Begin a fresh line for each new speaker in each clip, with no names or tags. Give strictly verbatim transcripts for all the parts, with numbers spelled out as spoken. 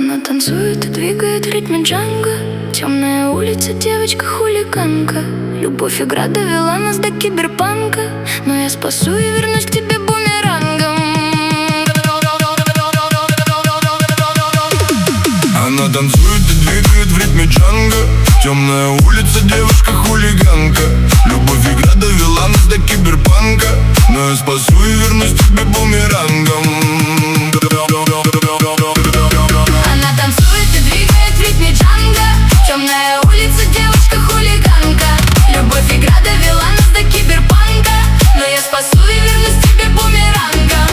Она танцует и двигает в ритме джанго. Темная улица, девочка-хулиганка. Любовь, игра довела нас до киберпанка. Но я спасу и вернусь к тебе бумерангом.
Она танцует и двигает в ритме джанго. Темная улица, девушка-хулиганка. Любовь, игра довела нас до киберпанка. Но я спасу и вернусь к тебе бумерангом.
Она танцует и двигает в ритме джанго. Темная улица, девушка-хулиганка. Любовь, игра довела нас до киберпанка. Но я спасу и вернусь к тебе бумерангом.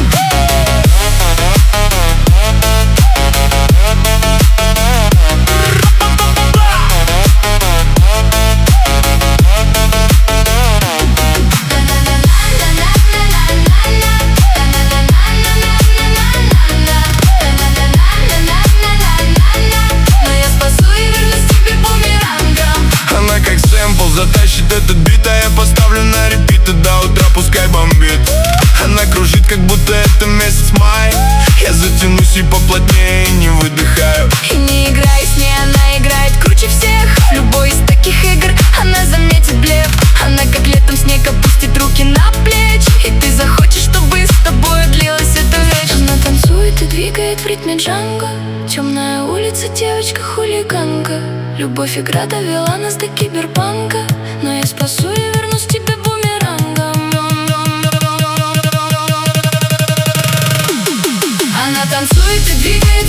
Затащит этот бит, а я поставлю на репит. И до утра пускай бомбит. Она кружит, как будто это месяц май. Я затянусь и поплотнее, не выдыхаю.
И не играй с ней, она играет круче всех. В любой из таких игр она заметит блеф. Она как летом снег опустит руки на плечи. И ты захочешь, чтобы с тобой длилась эта вечность. Она танцует и двигает в ритме джанго. Темная улица, девочка-хулиганка. Любовь, игра довела нас до киберпанка. Но я спасу и вернусь к тебе бумерангом. Она танцует и двигает